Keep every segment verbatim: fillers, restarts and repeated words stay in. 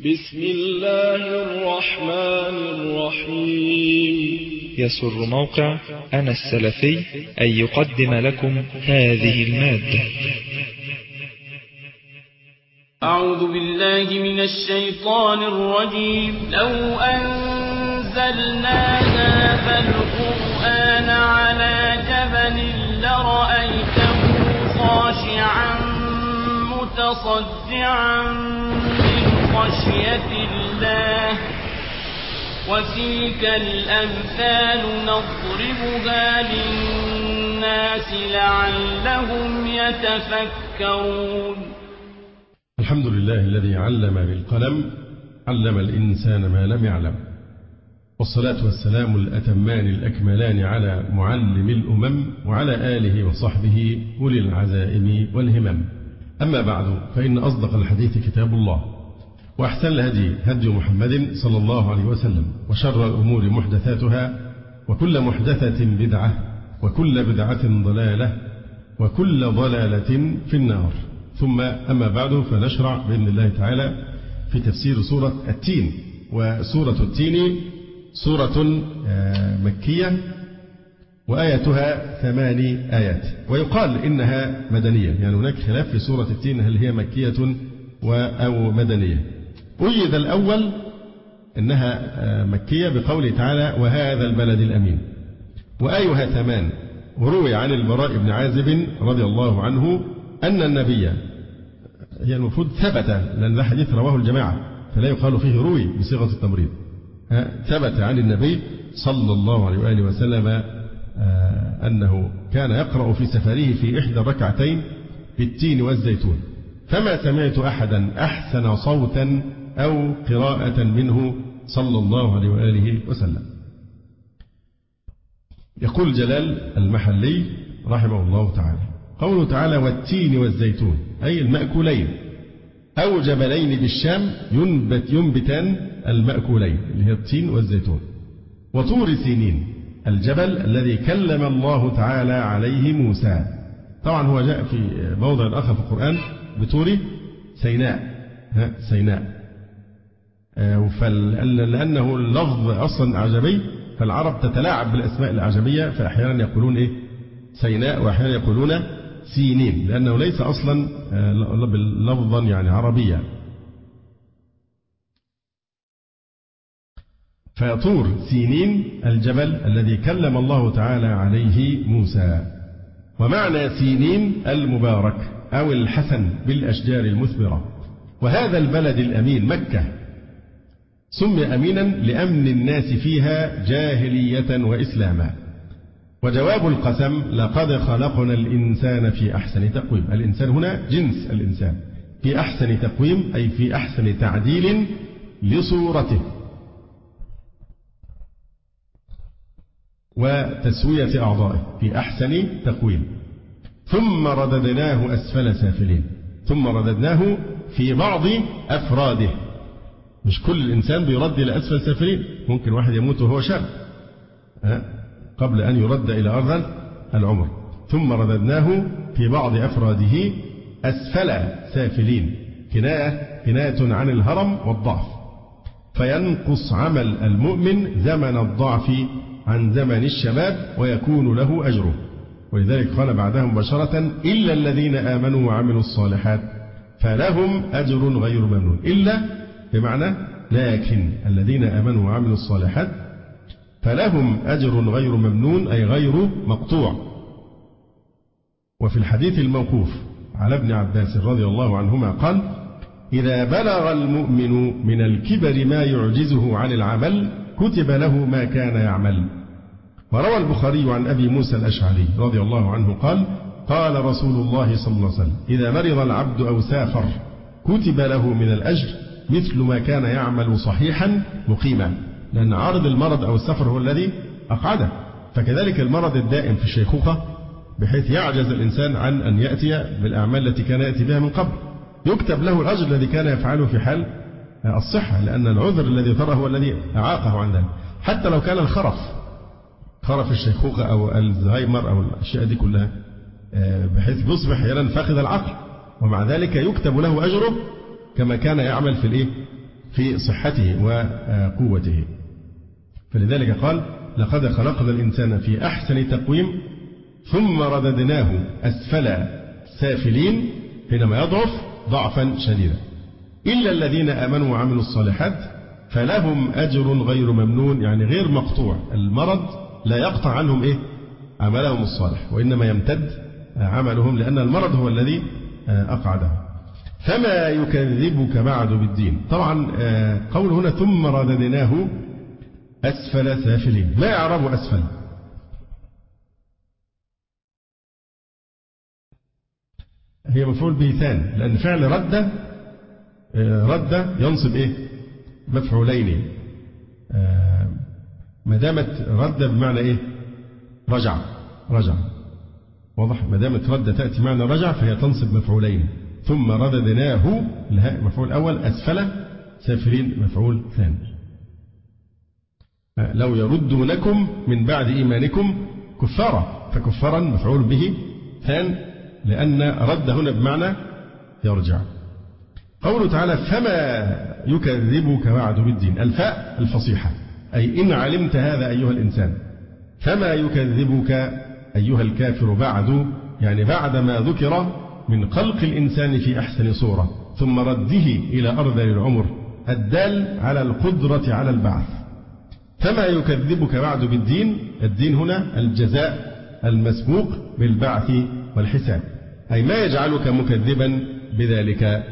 بسم الله الرحمن الرحيم. يسر موقع أنا السلفي أن يقدم لكم هذه المادة. أعوذ بالله من الشيطان الرجيم. لو أنزلنا هذا القرآن على جبل لرأيته خاشعا متصدعا من خشية الله وتلك الأمثال نضربها للناس لعلهم يتفكرون. الحمد لله الذي علم بالقلم علم الإنسان ما لم يعلم، والصلاة والسلام الأتمان الأكملان على معلم الأمم وعلى آله وصحبه أولي العزائم والهمم. أما بعد، فإن أصدق الحديث كتاب الله، وأحسن الهدي هدي محمد صلى الله عليه وسلم، وشر الأمور محدثاتها، وكل محدثة بدعة، وكل بدعة ضلالة، وكل ضلالة في النار. ثم أما بعد، فنشرع بإذن الله تعالى في تفسير سورة التين. وسورة التين سورة مكية وآياتها ثماني آيات، ويقال إنها مدنية، يعني هناك خلاف في سورة التين هل هي مكية أو مدنية. أيد الأول إنها مكية بقوله تعالى وهذا البلد الأمين، وآيها ثمان. وروي عن البراء بن عازب رضي الله عنه أن النبي، هي المفروض ثبت لأن ذا حديث رواه الجماعة فلا يقال فيه روي بصيغة التمريض، ثبت عن النبي صلى الله عليه وآله وسلم أنه كان يقرأ في سفره في إحدى الركعتين بالتين والزيتون، فما سمعت أحدا أحسن صوتا أو قراءة منه صلى الله عليه وآله وسلم. يقول جلال المحلي رحمه الله تعالى قوله تعالى والتين والزيتون أي المأكولين أو جبلين بالشام ينبت ينبتان المأكولين اللي هي التين والزيتون. وطور سينين الجبل الذي كلم الله تعالى عليه موسى. طبعا هو جاء في موضع آخر في القرآن بطور سيناء سيناء لأنه اللفظ أصلا أعجمي، فالعرب تتلاعب بالأسماء الأعجمية، فأحيانا يقولون إيه سيناء وأحيانا يقولون سينين، لأنه ليس أصلا لفظا يعني عربيا. فطور سينين الجبل الذي كلم الله تعالى عليه موسى. ومعنى سينين المبارك أو الحسن بالأشجار المثمرة. وهذا البلد الأمين مكة سمي أمينا لأمن الناس فيها جاهلية وإسلاما. وجواب القسم لقد خلقنا الإنسان في أحسن تقويم. الإنسان هنا جنس الإنسان في أحسن تقويم أي في أحسن تعديل لصورته وتسوية أعضائه في أحسن تقويم. ثم رددناه أسفل سافلين. ثم رددناه في بعض أفراده، مش كل الإنسان بيرد إلى أسفل سافلين، ممكن واحد يموت وهو شاب قبل أن يرد إلى أرض العمر. ثم رددناه في بعض أفراده أسفل سافلين، كناية كناية عن الهرم والضعف، فينقص عمل المؤمن زمن الضعف عن زمن الشباب ويكون له أجره. ولذلك قال بعدها مباشرة إلا الذين آمنوا وعملوا الصالحات فلهم أجر غير ممنون. إلا بمعنى لكن الذين آمنوا وعملوا الصالحات فلهم أجر غير ممنون أي غير مقطوع. وفي الحديث الموقوف على ابن عباس رضي الله عنهما قال إذا بلغ المؤمن من الكبر ما يعجزه عن العمل كتب له ما كان يعمل. وروى البخاري عن أبي موسى الأشعري رضي الله عنه قال قال رسول الله صلى الله عليه وسلم إذا مرض العبد أو سافر كتب له من الأجر مثل ما كان يعمل صحيحا مقيما، لأن عارض المرض أو السفر هو الذي أقعده. فكذلك المرض الدائم في الشيخوخة بحيث يعجز الإنسان عن أن يأتي بالأعمال التي كان يأتي بها من قبل، يكتب له الأجر الذي كان يفعله في حال الصحة، لأن العذر الذي ترى هو الذي أعاقه عن ذلك. حتى لو كان الخرف خرف الشيخوخة أو الزهايمر أو الأشياء دي كلها بحيث يصبح أحيانا فاقد العقل، ومع ذلك يكتب له أجره كما كان يعمل في الإيه في صحته وقوته. فلذلك قال لقد خلقنا الإنسان في أحسن تقويم ثم رددناه أسفل سافلين حينما يضعف ضعفا شديدا إلا الذين آمنوا وعملوا الصالحات فلهم أجر غير ممنون، يعني غير مقطوع. المرض لا يقطع عنهم إيه؟ عملهم الصالح، وإنما يمتد عملهم، لأن المرض هو الذي أقعده. فما يكذبك بعد بالدين. طبعا قول هنا ثم رددناه أسفل سافلين، ما إعراب أسفل؟ هي مفعول به ثاني، لأن فعل رد رد ينصب إيه؟ مفعولين. ما دامت رد بمعنى إيه؟ رجع رجع واضح. ما دامت رد تأتي معنى رجع فهي تنصب مفعولين. ثم رددناه الهاء مفعول أول، أسفل سافلين مفعول ثاني. لو يردونكم من بعد إيمانكم كفارا، فكفارا مفعول به ثاني، لأن رد هنا بمعنى يرجع. قوله تعالى فما يكذبك بعد بالدين، الفاء الفصيحة، أي إن علمت هذا أيها الإنسان فما يكذبك أيها الكافر بعد، يعني بعد ما ذكر من خلق الإنسان في أحسن صورة ثم رده إلى أرذل العمر الدال على القدرة على البعث. فما يكذبك بعد بالدين، الدين هنا الجزاء المسبوق بالبعث والحساب، أي ما يجعلك مكذبا بذلك.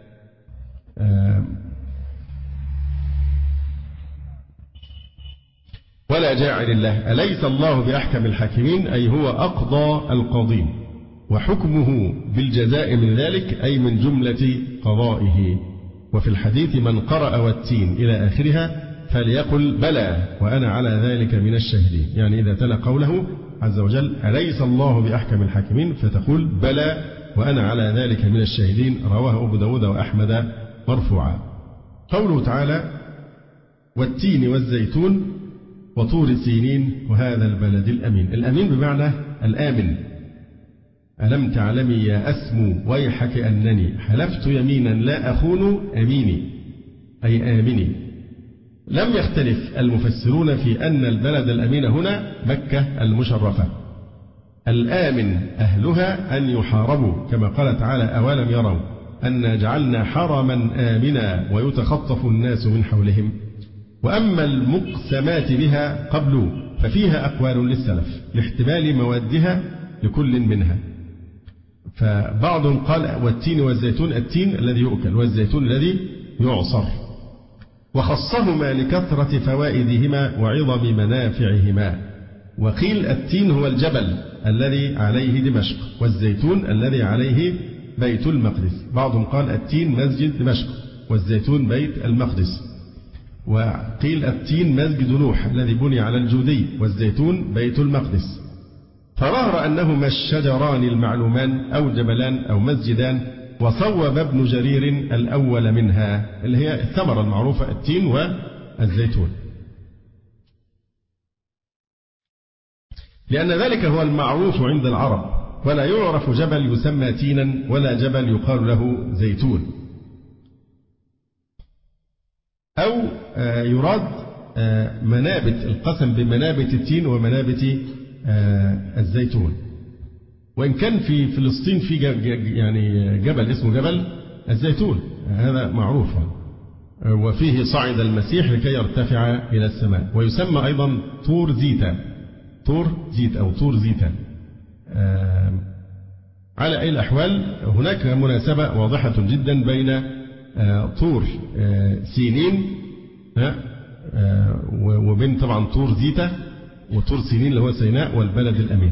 ولا جاعل الله، أليس الله بأحكم الحاكمين، أي هو أقضى القاضين وحكمه بالجزاء من ذلك، أي من جملة قضائه. وفي الحديث من قرأ والتين إلى آخرها فليقل بلى وأنا على ذلك من الشاهدين، يعني إذا تلا قوله عز وجل أليس الله بأحكم الحاكمين فتقول بلى وأنا على ذلك من الشاهدين. رواه أبو داود وأحمد مرفوعا. قوله تعالى والتين والزيتون وطور سينين وهذا البلد الأمين. الأمين بمعنى الآمن. ألم تعلمي يا أسمو ويحك أنني حلفت يمينا لا أخون أميني، أي آمني. لم يختلف المفسرون في أن البلد الأمين هنا مكة المشرفة، الآمن أهلها أن يحاربوا، كما قال تعالى أولم يروا أن جعلنا حرما آمنا ويتخطف الناس من حولهم. وأما المقسمات بها قبل ففيها أقوال للسلف لاحتمال موادها لكل منها. فبعضهم قال والتين والزيتون، التين الذي يؤكل والزيتون الذي يعصر، وخصهما لكثرة فوائدهما وعظم منافعهما. وقيل التين هو الجبل الذي عليه دمشق، والزيتون الذي عليه بيت المقدس. بعضهم قال التين مسجد دمشق والزيتون بيت المقدس. وقيل التين مسجد نوح الذي بني على الجودي، والزيتون بيت المقدس. فظهر أنهما الشجران المعلومان أو جبلان أو مسجدان، وصوب ابن جرير الأول منها اللي هي الثمرة المعروفة التين والزيتون، لأن ذلك هو المعروف عند العرب، ولا يعرف جبل يسمى تينا ولا جبل يقال له زيتون. أو يراد منابت، القسم بمنابت التين ومنابت الزيتون. وإن كان في فلسطين في يعني جبل اسمه جبل الزيتون، هذا معروف، وفيه صعد المسيح لكي يرتفع إلى السماء، ويسمى أيضا طور زيتا، طور زيت أو طور زيتا. على أي الأحوال هناك مناسبة واضحة جدا بين طور سينين وبين طبعا طور زيتا وطور سينين اللي هو سيناء والبلد الأمين.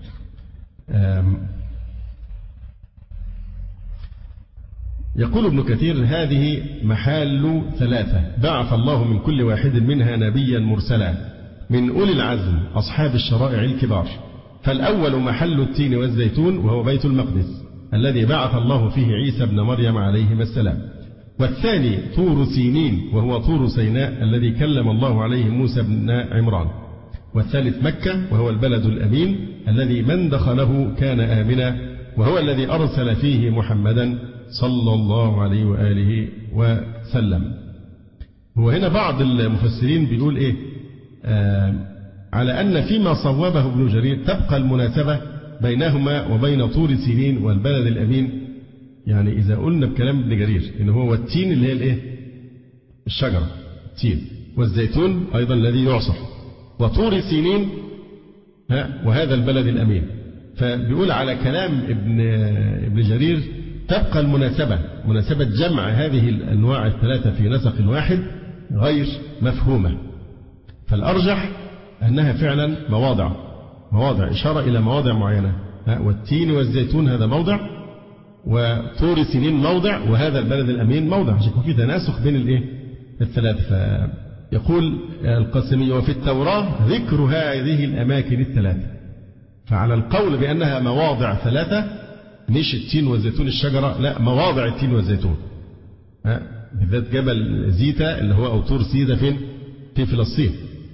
يقول ابن كثير هذه محال ثلاثة بعث الله من كل واحد منها نبيا مرسلا من أولي العزم أصحاب الشرائع الكبار. فالأول محل التين والزيتون وهو بيت المقدس الذي بعث الله فيه عيسى ابن مريم عليهما السلام. والثاني طور سينين وهو طور سيناء الذي كلم الله عليه موسى بن عمران. والثالث مكة وهو البلد الأمين الذي من دخله كان آمنا، وهو الذي أرسل فيه محمدا صلى الله عليه وآله وسلم. هو هنا بعض المفسرين بيقول إيه آه على أن فيما صوبه ابن جرير تبقى المناسبة بينهما وبين طور سينين والبلد الأمين. يعني إذا قلنا بكلام ابن جرير إن هو والتين اللي هي الإيه الشجرة التين، والزيتون أيضا الذي يعصر، وطور سينين وهذا البلد الأمين. فبيقول على كلام ابن ابن جرير تبقى المناسبة، مناسبة جمع هذه الأنواع الثلاثة في نسق واحد غير مفهومة. فالأرجح أنها فعلا مواضع مواضع إشارة إلى مواضع معينة، والتين والزيتون هذا موضع، وطور سينين موضع، وهذا البلد الأمين موضع، عشان يكون في تناسخ بين الإيه الثلاث. فيقول القاسمي وفي التوراة ذكر هذه الأماكن الثلاثة، فعلى القول بأنها مواضع ثلاثة مش التين والزيتون الشجرة، لا مواضع التين والزيتون، بالذات جبل زيتا اللي هو أو طور سيدا فين في فلسطين.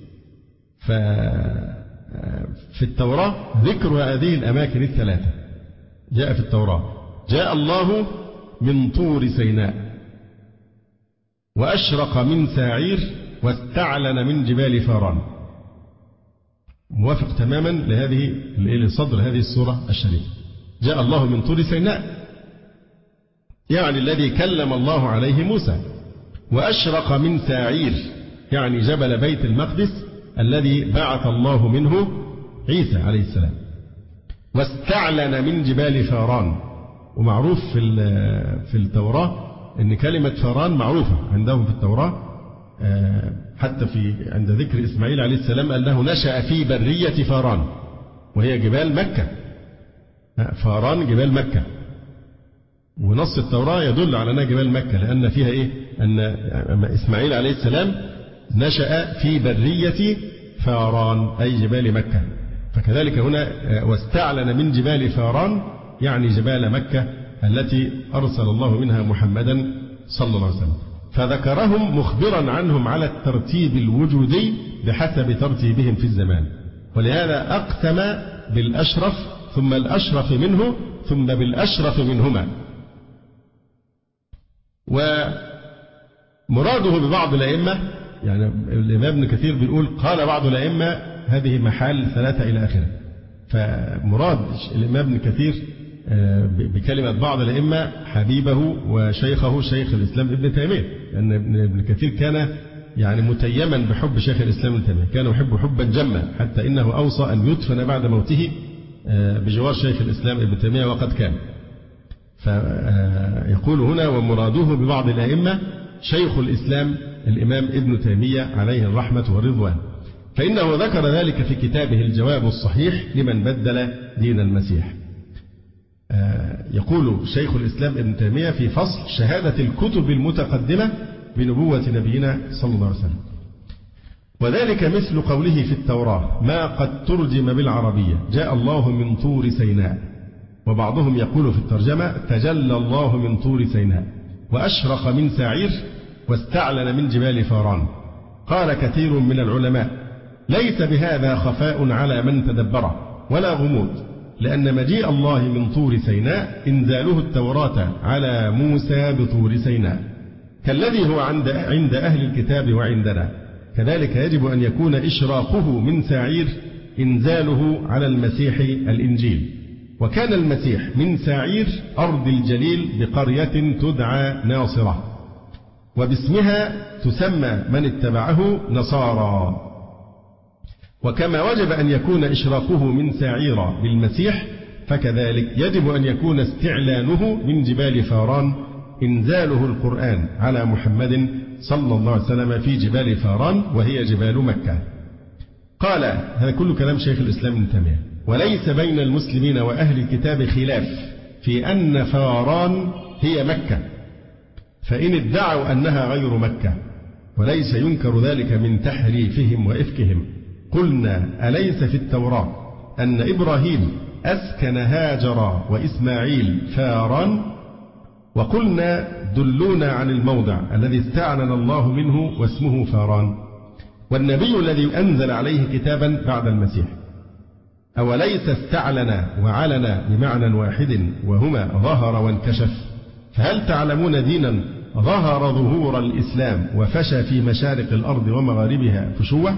ففي التوراة ذكر هذه الأماكن الثلاثة جاء في التوراة جاء الله من طور سيناء وأشرق من ساعير واستعلن من جبال فاران. موافق تماما لهذه لصدر هذه السورة الشريفة. جاء الله من طور سيناء يعني الذي كلم الله عليه موسى، وأشرق من ساعير يعني جبل بيت المقدس الذي بعث الله منه عيسى عليه السلام، واستعلن من جبال فاران. ومعروف في في التوراة أن كلمة فاران معروفة عندهم في التوراة، حتى في عند ذكر إسماعيل عليه السلام أنه نشأ في برية فاران وهي جبال مكة. فاران جبال مكة، ونص التوراة يدل على أنها جبال مكة لأن فيها إيه أن إسماعيل عليه السلام نشأ في برية فاران أي جبال مكة. فكذلك هنا واستعلن من جبال فاران يعني جبال مكة التي أرسل الله منها محمدا صلى الله عليه وسلم. فذكرهم مخبرا عنهم على الترتيب الوجودي بحسب ترتيبهم في الزمان، ولهذا أقسم بالأشرف ثم الأشرف منه ثم بالأشرف منهما. ومراده ببعض الأئمة يعني الإمام ابن كثير بيقول قال بعض الأئمة هذه محال ثلاثة إلى آخره. فمراد الإمام ابن كثير بكلمة بعض الأئمة حبيبه وشيخه شيخ الإسلام ابن تيمية، لأن ابن كثير كان يعني متيما بحب شيخ الإسلام ابن تيمية، كان يحب حبا جما حتى إنه أوصى أن يدفن بعد موته بجوار شيخ الإسلام ابن تيمية وقد كان. فيقول هنا ومراده ببعض الأئمة شيخ الإسلام الإمام ابن تيمية عليه الرحمة والرضوان، فإنه ذكر ذلك في كتابه الجواب الصحيح لمن بدل دين المسيح. يقول شيخ الإسلام ابن تيمية في فصل شهادة الكتب المتقدمة بنبوة نبينا صلى الله عليه وسلم، وذلك مثل قوله في التوراة ما قد ترجم بالعربية جاء الله من طور سيناء. وبعضهم يقول في الترجمة تجلى الله من طور سيناء وأشرق من ساعير واستعلن من جبال فاران. قال كثير من العلماء ليس بهذا خفاء على من تدبره ولا غموض، لأن مجيء الله من طور سيناء إنزاله التوراة على موسى بطور سيناء كالذي هو عند عند أهل الكتاب وعندنا، كذلك يجب أن يكون إشراقه من ساعير إنزاله على المسيح الإنجيل. وكان المسيح من ساعير أرض الجليل بقرية تدعى ناصرة، وباسمها تسمى من اتبعه نصارى. وكما وجب أن يكون إشراقه من ساعير بالمسيح فكذلك يجب أن يكون استعلانه من جبال فاران إنزاله القرآن على محمد صلى الله عليه وسلم في جبال فاران وهي جبال مكة. قال هذا كل كلام شيخ الإسلام ابن تيمية. وليس بين المسلمين وأهل الكتاب خلاف في أن فاران هي مكة، فإن ادعوا أنها غير مكة، وليس ينكر ذلك من تحريفهم وإفكهم. قلنا أليس في التوراة أن إبراهيم أسكن هاجر وإسماعيل فاران؟ وقلنا دلونا عن الموضع الذي استعلن الله منه واسمه فاران، والنبي الذي أنزل عليه كتابا بعد المسيح. أوليس استعلن وعلن بمعنى واحد وهما ظهر وانكشف؟ فهل تعلمون دينا ظهر ظهور الإسلام وفشى في مشارق الأرض ومغاربها فشوة.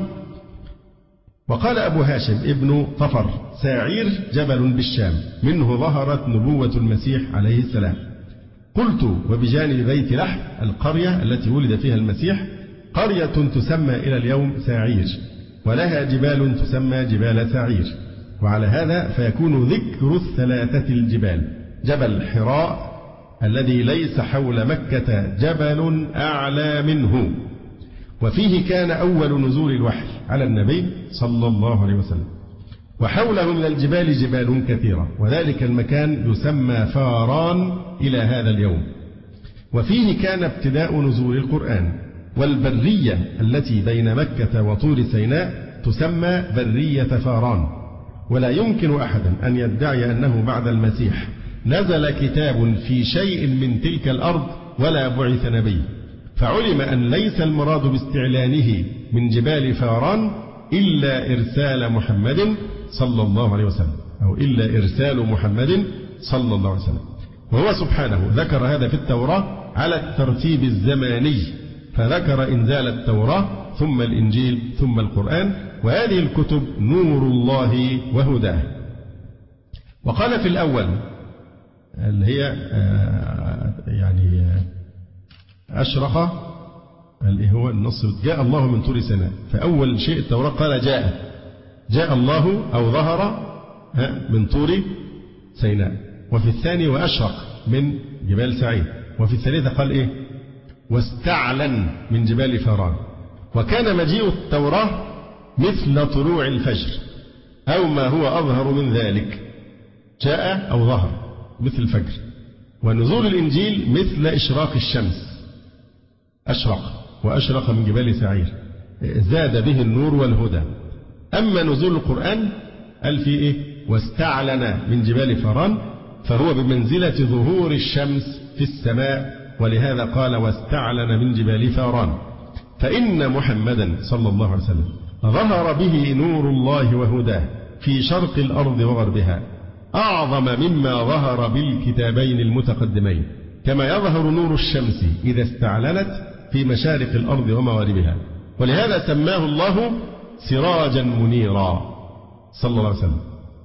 وقال أبو هاشم ابن طفر: ساعير جبل بالشام منه ظهرت نبوة المسيح عليه السلام. قلت: وبجانب بيت لحم القرية التي ولد فيها المسيح قرية تسمى إلى اليوم ساعير، ولها جبال تسمى جبال ساعير. وعلى هذا فيكون ذكر الثلاثة الجبال: جبل حراء الذي ليس حول مكة جبل أعلى منه، وفيه كان أول نزول الوحي على النبي صلى الله عليه وسلم، وحوله من الجبال جبال كثيرة، وذلك المكان يسمى فاران إلى هذا اليوم. وفيه كان ابتداء نزول القرآن. والبرية التي بين مكة وطور سيناء تسمى برية فاران. ولا يمكن أحدا أن يدعي أنه بعد المسيح نزل كتاب في شيء من تلك الأرض ولا بعث نبي، فعلم أن ليس المراد باستعلانه من جبال فاران إلا إرسال محمد صلى الله عليه وسلم، أو إلا إرسال محمد صلى الله عليه وسلم. وهو سبحانه ذكر هذا في التوراة على الترتيب الزماني، فذكر إنزال التوراة ثم الإنجيل ثم القرآن، وهذه الكتب نور الله وهداه. وقال في الأول اللي هي يعني أشرق اللي هو النص: جاء الله من طور سيناء. فأول شيء التوراة قال جاء جاء الله أو ظهر من طور سيناء. وفي الثاني وأشرق من جبال سعيد. وفي الثالثة قال إيه؟ واستعلن من جبال فاران. وكان مجيء التوراة مثل طلوع الفجر أو ما هو أظهر من ذلك، جاء أو ظهر مثل الفجر. ونزول الإنجيل مثل إشراق الشمس، أشرق وأشرق من جبال سعير، زاد به النور والهدى. أما نزول القرآن قال فيه إيه؟ واستعلن من جبال فاران، فهو بمنزلة ظهور الشمس في السماء، ولهذا قال واستعلن من جبال فاران. فإن محمدا صلى الله عليه وسلم ظهر به نور الله وهداه في شرق الأرض وغربها أعظم مما ظهر بالكتابين المتقدمين، كما يظهر نور الشمس إذا استعلنت في مشارق الأرض ومغاربها. ولهذا سماه الله سراجا منيرا صلى الله عليه وسلم،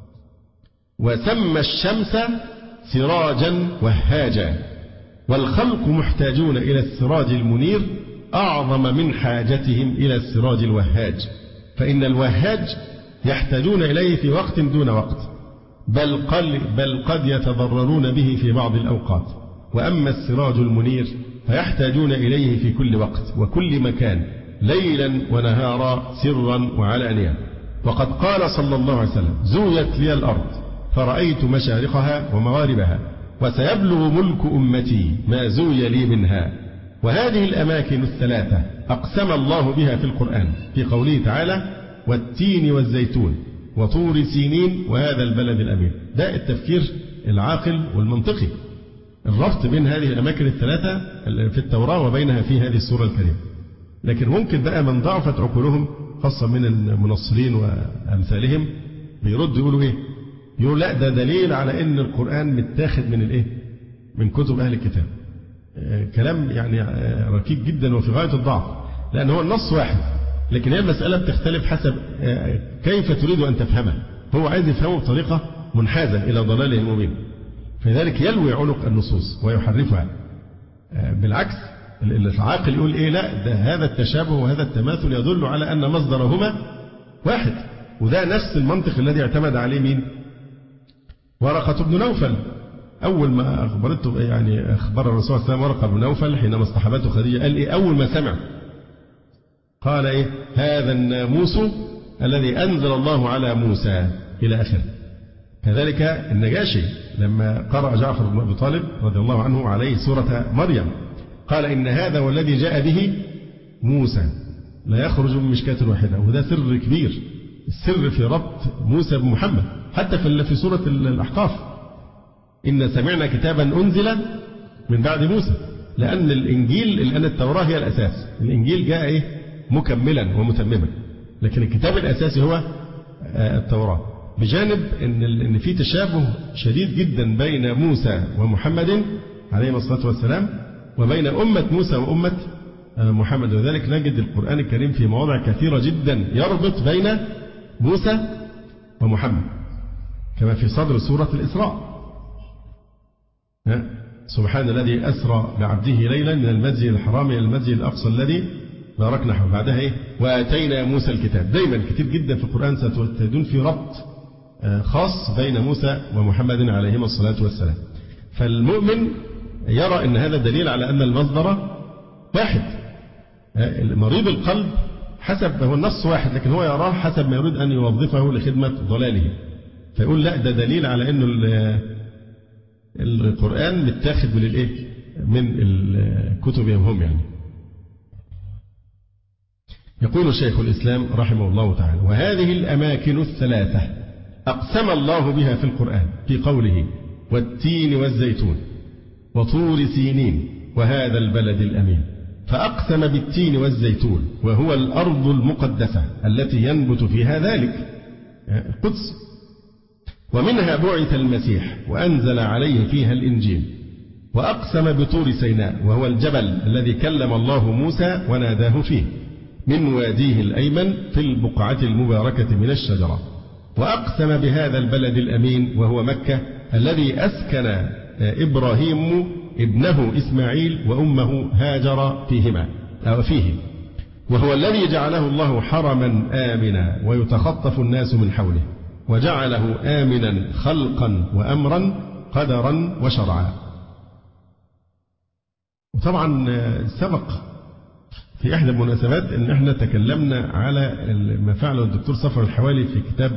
وسمى الشمس سراجا وهاجا. والخلق محتاجون إلى السراج المنير أعظم من حاجتهم إلى السراج الوهاج، فإن الوهاج يحتاجون إليه في وقت دون وقت، بل, قل بل قد يتضررون به في بعض الأوقات. وأما السراج المنير فيحتاجون إليه في كل وقت وكل مكان، ليلا ونهارا، سرا وعلانية. وقد قال صلى الله عليه وسلم: زويت لي الأرض فرأيت مشارقها ومغاربها، وسيبلغ ملك أمتي ما زوي لي منها. وهذه الأماكن الثلاثة أقسم الله بها في القرآن في قوله تعالى: والتين والزيتون وطور سينين وهذا البلد الأمين. ده التفكير العاقل والمنطقي، الربط بين هذه الأماكن الثلاثة في التوراة وبينها في هذه السورة الكريمة. لكن ممكن بقى من ضعفت عقولهم خاصة من المنصرين وأمثالهم بيردوا يقولوا إيه؟ يقولوا لا، ده دليل على إن القرآن متاخد من الإيه؟ من كتب أهل الكتاب. كلام يعني ركيك جدا وفي غاية الضعف، لأن هو النص واحد، لكن هي المسألة بتختلف حسب كيف تريد أن تفهمها. هو عايز يفهمه بطريقة منحازة إلى ضلاله المبين، فلذلك يلوي عنق النصوص ويحرفها. بالعكس العاقل يقول إيه؟ لا، ده هذا التشابه وهذا التماثل يدل على أن مصدرهما واحد. وده نفس المنطق الذي اعتمد عليه مين؟ ورقة بن نوفل. أول ما أخبرته يعني أخبر الرسول صلى الله عليه وسلم ورقة بن نوفل حينما اصطحبته خديجة، قال إيه أول ما سمع؟ قال إيه؟ هذا الناموس الذي أنزل الله على موسى إلى آخره. كذلك النجاشي لما قرأ جعفر بن أبي طالب رضي الله عنه عليه سورة مريم قال إن هذا والذي جاء به موسى لا يخرج من مشكاة واحدة. وده سر كبير، السر في ربط موسى بمحمد. حتى في سورة الأحقاف إن سمعنا كتابا أنزل من بعد موسى، لأن الإنجيل الآن التوراة هي الأساس، الإنجيل جاء إيه؟ مكملا ومتمما، لكن الكتاب الأساسي هو التوراة. بجانب إن إن في تشابه شديد جدا بين موسى ومحمد عليه الصلاة والسلام وبين أمة موسى وأمة محمد. وذلك نجد القرآن الكريم في مواضع كثيرة جدا يربط بين موسى ومحمد، كما في صدر سورة الإسراء: سبحان الذي أسرى بعبده ليلا من المسجد الحرام إلى المسجد الأقصى الذي باركنا حوله. بعدها إيه؟ وآتينا موسى الكتاب. دايما كتير جدا في القرآن ستجدون في ربط خاص بين موسى ومحمد عليهما الصلاة والسلام. فالمؤمن يرى أن هذا دليل على أن المصدر واحد. مريض القلب حسب هو النص واحد، لكن هو يراه حسب ما يريد أن يوظفه لخدمة ضلاله، فيقول لا ده دليل على أنه القرآن متاخد من الإيه؟ من الكتب هم يعني. يقول شيخ الإسلام رحمه الله تعالى: وهذه الأماكن الثلاثة أقسم الله بها في القرآن في قوله: والتين والزيتون وطور سينين وهذا البلد الأمين. فأقسم بالتين والزيتون وهو الأرض المقدسة التي ينبت فيها ذلك، القدس، ومنها بعث المسيح وأنزل عليه فيها الإنجيل. وأقسم بطور سيناء وهو الجبل الذي كلم الله موسى وناداه فيه من واديه الأيمن في البقعة المباركة من الشجرة. وأقسم بهذا البلد الأمين وهو مكة الذي أسكن إبراهيم ابنه إسماعيل وأمه هاجر فيهما أو فيه، وهو الذي جعله الله حرما آمنا ويتخطف الناس من حوله، وجعله آمنا خلقا وأمرا قدرا وشرعا. وطبعا سبق في إحدى المناسبات أن احنا تكلمنا على ما فعله الدكتور صفر الحوالي في كتاب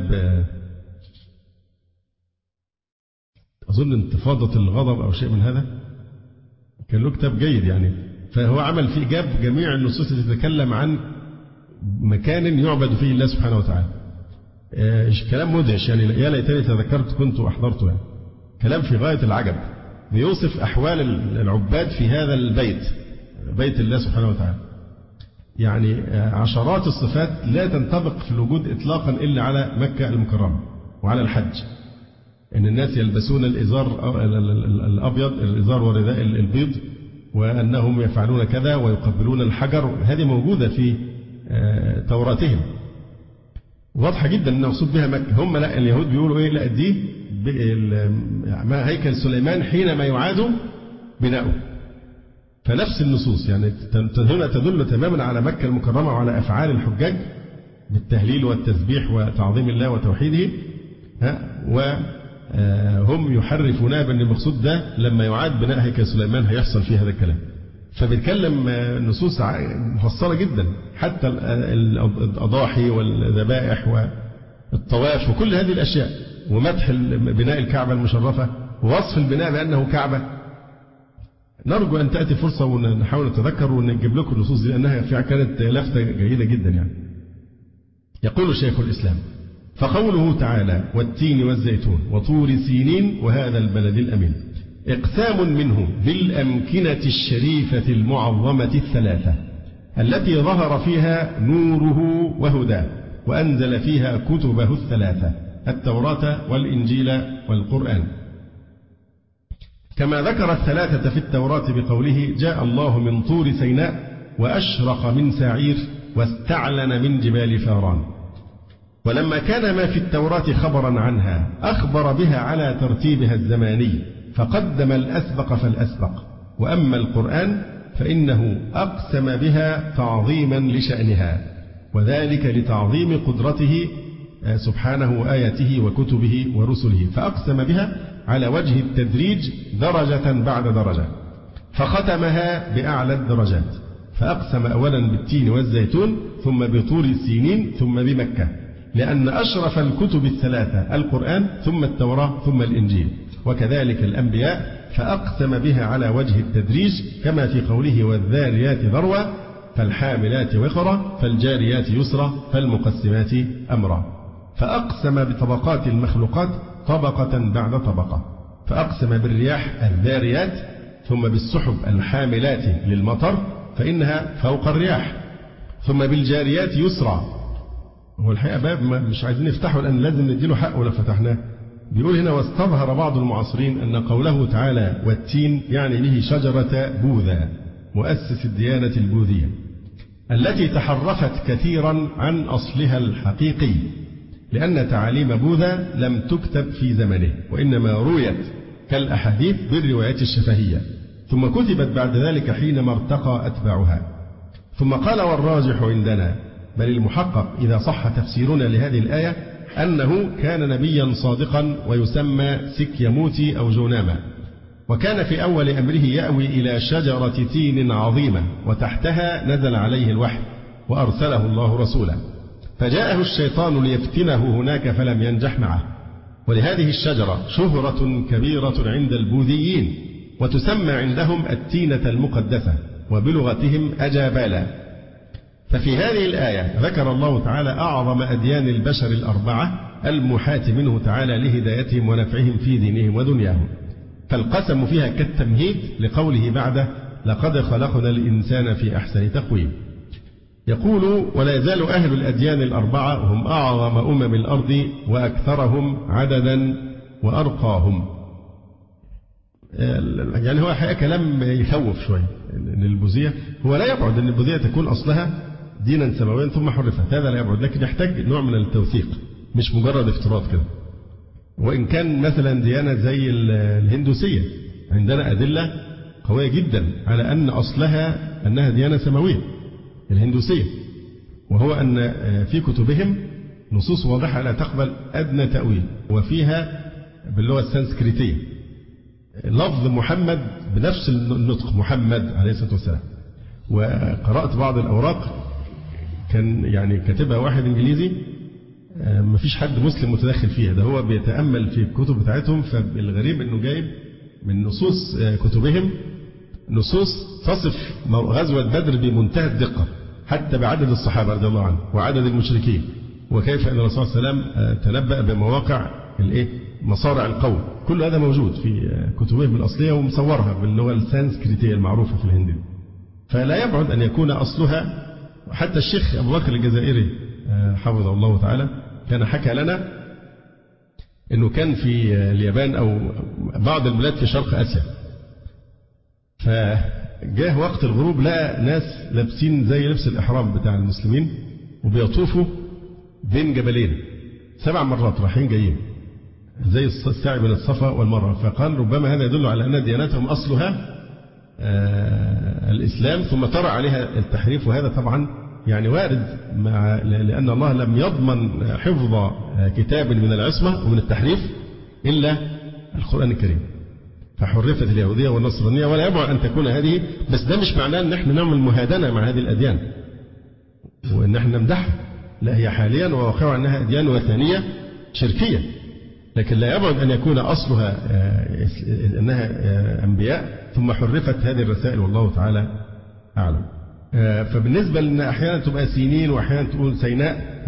أظن انتفاضة الغضب أو شيء من هذا، كان له كتاب جيد يعني. فهو عمل فيه جاب جميع النصوص التي تتكلم عن مكان يعبد فيه الله سبحانه وتعالى. كلام مدهش يعني، يا ليتني تذكرت كنت أحضرته يعني. كلام في غاية العجب، بيوصف أحوال العباد في هذا البيت، بيت الله سبحانه وتعالى. يعني عشرات الصفات لا تنطبق في الوجود إطلاقا إلا على مكة المكرمة وعلى الحج. أن الناس يلبسون الإزار الأبيض، الإزار والرداء البيض، وأنهم يفعلون كذا ويقبلون الحجر، هذه موجودة في توراتهم واضحة جدا أن مقصود بها مكة. هم لا، اليهود بيقولوا إيه؟ لا دي ما هيكل سليمان حينما يعاد بناؤه. فنفس النصوص يعني هنا تدل تماما على مكة المكرمة وعلى أفعال الحجاج بالتهليل والتسبيح وتعظيم الله وتوحيده، وهم يحرفونها بأن المقصود ده لما يعاد بناء هيكل سليمان هيحصل فيه هذا الكلام. فبيتكلم نصوص مفصلة جدا، حتى الأضاحي والذبائح والطواف وكل هذه الأشياء، ومدح بناء الكعبة المشرفة ووصف البناء بأنه كعبة. نرجو أن تأتي فرصة ونحاول نتذكر ونجيب لكم النصوص دي لأنها فيها كانت لفتة جيدة جدا يعني. يقول شيخ الإسلام: فقوله تعالى: والتين والزيتون وطور سينين وهذا البلد الأمين، إقسام منه بالأمكنة الشريفة المعظمة الثلاثة التي ظهر فيها نوره وهداه وأنزل فيها كتبه الثلاثة، التوراة والإنجيل والقرآن. كما ذكر الثلاثة في التوراة بقوله: جاء الله من طور سيناء وأشرق من سعير واستعلن من جبال فاران. ولما كان ما في التوراة خبرا عنها أخبر بها على ترتيبها الزماني فقدم الأسبق فالأسبق. وأما القرآن فإنه أقسم بها تعظيما لشأنها، وذلك لتعظيم قدرته سبحانه وآياته وكتبه ورسله، فأقسم بها على وجه التدريج درجة بعد درجة، فختمها بأعلى الدرجات. فأقسم أولا بالتين والزيتون ثم بطور السينين ثم بمكة، لأن أشرف الكتب الثلاثة القرآن ثم التوراة ثم الإنجيل، وكذلك الأنبياء فأقسم بها على وجه التدريج، كما في قوله: والذاريات ذروة فالحاملات وقرا فالجاريات يسرا فالمقسمات أمرا. فأقسم بطبقات المخلوقات طبقة بعد طبقة، فأقسم بالرياح الذاريات ثم بالسحب الحاملات للمطر فإنها فوق الرياح، ثم بالجاريات يسرا. هو الحقيقة باب مش عايزين نفتحه لأن لازم نديله حقه لو فتحناه. بيقول هنا: واستظهر بعض المعاصرين أن قوله تعالى والتين يعني به شجرة بوذا مؤسس الديانة البوذية التي تحرفت كثيرا عن أصلها الحقيقي، لأن تعاليم بوذا لم تكتب في زمنه، وإنما رويت كالأحاديث بالروايات الشفهية، ثم كتبت بعد ذلك حينما ارتقى أتباعها. ثم قال: والراجح عندنا، بل المحقق إذا صح تفسيرنا لهذه الآية، أنه كان نبيا صادقا ويسمى سكيموتي أو جوناما، وكان في أول أمره يأوي إلى شجرة تين عظيمة وتحتها نزل عليه الوحي وأرسله الله رسولا، فجاءه الشيطان ليفتنه هناك فلم ينجح معه. ولهذه الشجرة شهرة كبيرة عند البوذيين، وتسمى عندهم التينة المقدسة، وبلغتهم أجابالا. ففي هذه الآية ذكر الله تعالى أعظم أديان البشر الأربعة المحاة منه تعالى لهدايتهم ونفعهم في دينهم ودنياهم، فالقسم فيها كالتمهيد لقوله بعده: لقد خلقنا الإنسان في أحسن تقويم. يقول: ولا يزال أهل الأديان الأربعة هم أعظم أمم الأرض وأكثرهم عددا وأرقاهم. يعني هو حقيقة كلام يخوف شوية إن البوذية، هو لا يبعد أن البوذية تكون أصلها دينا سماويا ثم حرفت، هذا لا يبعد، لكن يحتاج نوع من التوثيق مش مجرد افتراض كده. وإن كان مثلا ديانة زي الهندوسية عندنا أدلة قوية جدا على أن أصلها أنها ديانة سماوية الهندوسية، وهو أن في كتبهم نصوص واضحة لا تقبل أدنى تأويل، وفيها باللغة السنسكريتية لفظ محمد بنفس النطق محمد عليه الصلاة والسلام. وقرأت بعض الأوراق كان يعني كاتبها واحد إنجليزي، ما فيش حد مسلم متدخل فيها، ده هو بيتأمل في الكتب بتاعتهم. فالغريب أنه جايب من نصوص كتبهم نصوص تصف غزوة بدر بمنتهى الدقة، حتى بعدد الصحابة رضي الله عنهم وعدد المشركين، وكيف أن الرسول صلى الله عليه وسلم تنبأ بمواقع الإيه مصارع القوم. كل هذا موجود في كتبهم الأصلية ومصورها باللغة السانسكريتية المعروفة في الهند. فلا يبعد أن يكون أصلها. حتى الشيخ أبو بكر الجزائري حفظه الله تعالى كان حكى لنا أنه كان في اليابان أو بعض البلاد في شرق آسيا، فجاه وقت الغروب لقى ناس لابسين زي لبس الإحرام بتاع المسلمين وبيطوفوا بين جبلين سبع مرات رايحين جايين زي السعي بين الصفا والمروة. فقال ربما هذا يدل على أن ديانتهم أصلها الإسلام ثم طرأ عليها التحريف، وهذا طبعا يعني وارد مع لأن الله لم يضمن حفظ كتاب من العصمة ومن التحريف إلا القرآن الكريم، فحرفت اليهودية والنصرانية. ولا يبعد أن تكون هذه، بس ده مش معناه أن احنا نعمل مهادنة مع هذه الأديان وأن احنا نمدحها، لا، هي حاليا وواقعها أنها أديان وثنية شركية، لكن لا يبعد أن يكون أصلها أنها أنبياء ثم حرفت هذه الرسائل، والله تعالى أعلم. فبالنسبة لأن أحيانا تبقى سينين وأحيانا تقول سيناء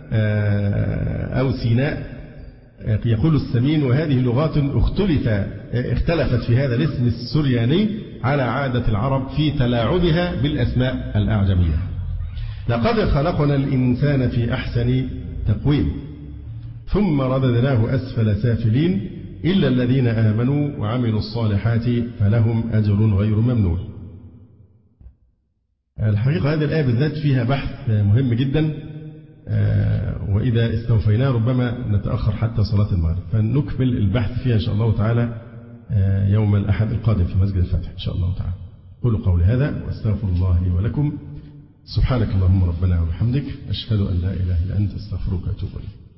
أو سيناء، يقول السمين، وهذه لغات اختلف اختلفت في هذا الاسم السرياني على عادة العرب في تلاعبها بالأسماء الأعجمية. لقد خلقنا الإنسان في أحسن تقويم ثم رددناه أسفل سافلين إلا الذين آمنوا وعملوا الصالحات فلهم أجر غير ممنون. الحقيقة هذه الآية بالذات فيها بحث مهم جدا، وإذا استوفيناه ربما نتأخر حتى صلاة المغرب، فنكمل البحث فيها إن شاء الله تعالى يوم الأحد القادم في مسجد الفتح إن شاء الله تعالى. قولوا قولي هذا واستغفر الله لي ولكم. سبحانك اللهم ربنا وبحمدك، أشهد أن لا إله إلا أنت، أستغفرك وأتوب إليك.